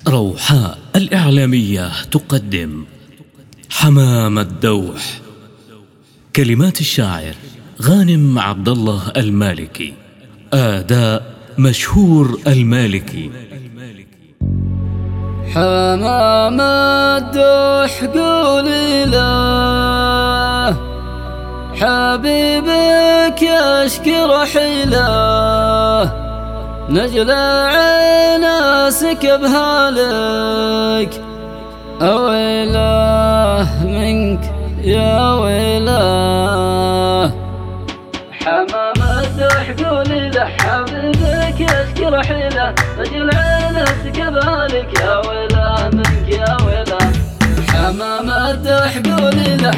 روحاء الإعلامية تقدم حمام الدوح. كلمات الشاعر غانم عبد الله المالكي، أداء مشهور المالكي. حمام الدوح قولي له حبيبك يشكي رحيله، نجل عينه سكبها لك، أويله منك يا ويله. حمام الدوح قولي له حبيبك يشكي رحيله، نجل عينه سكبها لك، يا ويله منك يا ويله. حمام الدوح قولي له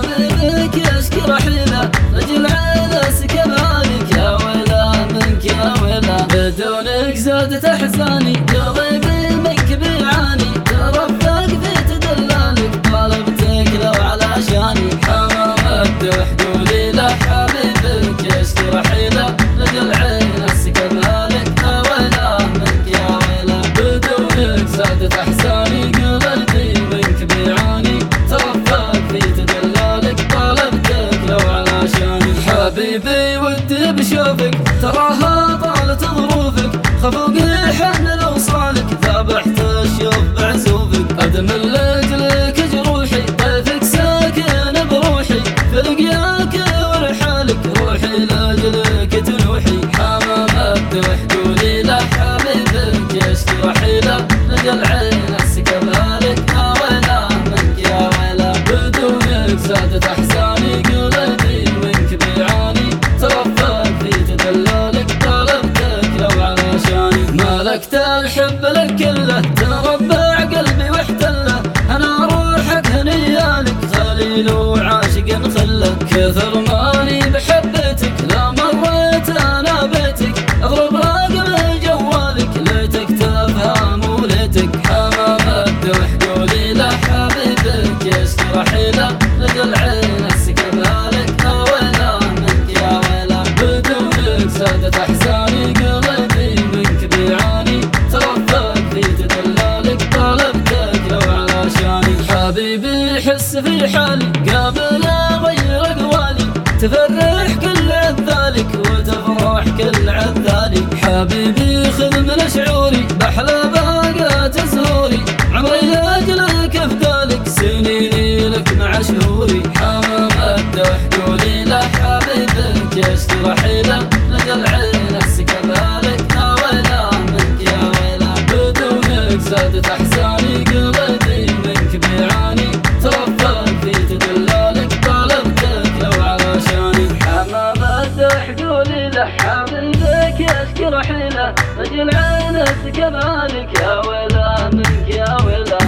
حبيبك يشكي رحيله، نجل عينه سكبها لك، يا ويله منك يا ويله. بدونك زادت احزاني، قلبي منك بيعاني، ترفق في تدلالك، طلبتك لو علشاني. حمام الدوح قولي له حبيبك يشكي رحيله، نجل عينه سكبها لك، يا ويله منك يا ويله. بدونك زادت احزاني، قلبي منك بيعاني، ترفق في تدلالك، طلبتك لو علشاني. حبيبي ودي بشوفك، تراها طالت ظروفك، خفوقي حن لوصالك، ذابحت الشوف بعزوفك. أدمن لأجلك جروحي، طيفك ساكن بروحي، في لقياك ورحالك، روحي لأجلك تنوحي. حمام الدوح قولي له حبيبك يشكي رحيله، نجل عينه سكبها لك، يا ويله منك يا ويله. بدونك زادت أحزاني، قلبي منك بيعاني، ترفق في تدلالك، طلبتك لو علشاني. ملكت الحب لك كله، تربع قلبي واحتله، أنا روحك هنيالك، خليل وعاشق خله. كثر ماني بحبتك، لا مريت أنا بيتك، أضرب رقم جوالك، ليتك تفهم وليتك. حمام الدوح قولي له حبيبك يشكي رحيله، نجل عينه سكبها لك، يا ويله منك يا ويله. بدونك زادت أحزاني، قلبي منك بيعاني، ترفق في تدلالك، طلبتك لو علشاني. حبيبي حس في حالي، قابل أغير أقوالي، تفرح كل عذالك وتفرح كل عذالي. حبيبي خذ من شعوري، بحلى باقات زهوري، عمري لأجلك أفدالك، سنيني لك مع شهوري. حمام الدوح قولي له حبيبك يشكي رحيله، نجل عينه سكبها لك، يا ويله منك يا ويله. بدونك زادت أحزاني، قلبي منك بيعاني، ترفق في تدلالك، طلبتك لو علشاني. حمام الدوح قولي له حبيبك يشكي رحيله، نجل عينه سكبها لك، يا ويله منك يا ويله.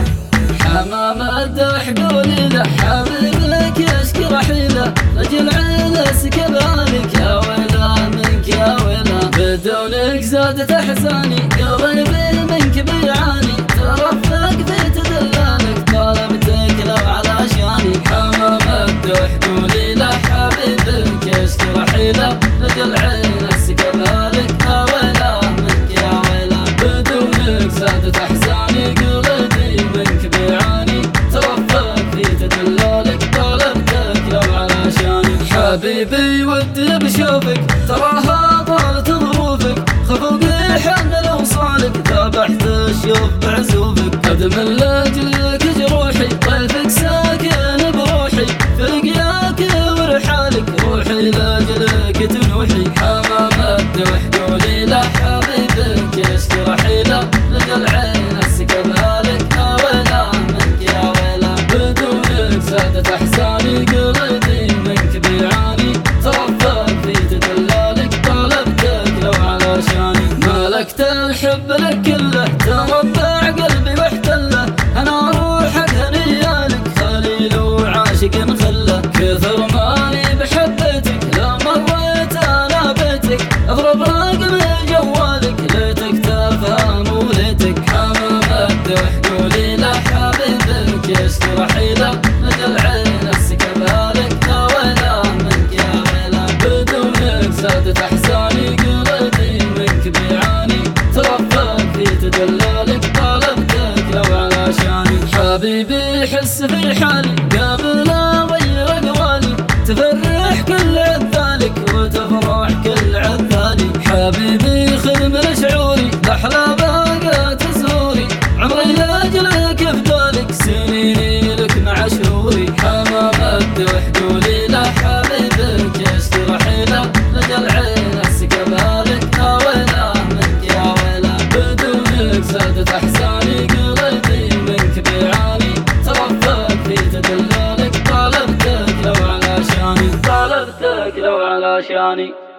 حمام الدوح قولي له حبيبك يشكي رحيله، نجل عينه سكبها لك، يا ويله منك يا ويله. بدونك زادت احزاني، قلبي منك بيعاني، ترفق في تدلالك، طلبتك لو علشاني. حمام الدوح قولي له حبيبك يشكي رحيله، نجل عينه سكبها لك، يا ويله منك يا ويله. بدونك زادت احزاني، قلبي منك بيعاني، ترفق في تدلالك، طلبتك لو علشاني. حبيبي ودي بشوفك، تراها طالت ظروفك، خفوقي حن لوصالك، ذابحت الشوف بعزوفك. أدمن لأجلك جروحي، طيفك ساكن بروحي، في لقياك ورحالك، روحي لأجلك تنوحي. حمام الدوح قولي له حبيبك يشكي رحيله، نجل عينه سكبها لك، يا ويله منك يا ويله. بدونك زادت أحزاني، قلبي منك بيعاني، ترفق في تدلالك، طلبتك لو علشاني. ملكت الحب لك كله، تربع قلبي واحتله، أنا روحك هنيالك، خليل وعاشق خله. كثر ماني بحبتك، لا مريت أنا بيتك، أضرب رقم جوالك، ليتك تفهم وليتك. حمام الدوح قولي له حبيبك يشكي رحيله، نجل عينه سكبها لك، يا ويله منك يا ويله. بدونك زادت أحزاني، قلبي منك بيعاني، ترفق في تدلالك، طلبتك لو علشاني. حبيبي حس في حالي قبل اغير اقوالي، تفرح كل عذالك وتفرح كل عذالي. حبيبي خذ من شعوري باحلى باقات زهوري، عمري لاجلك افدالك سنيني لك مع شهوري. حمام الدوح قولي له حبيبك يشكي رحيله، لجل عينه سقبالك يا ويله منك يا ويله. بدونك زادت احزاني قلبي منك بيعاني، ترفق في تدلالك طالبتك لو علشاني، طالبتك لو علشاني.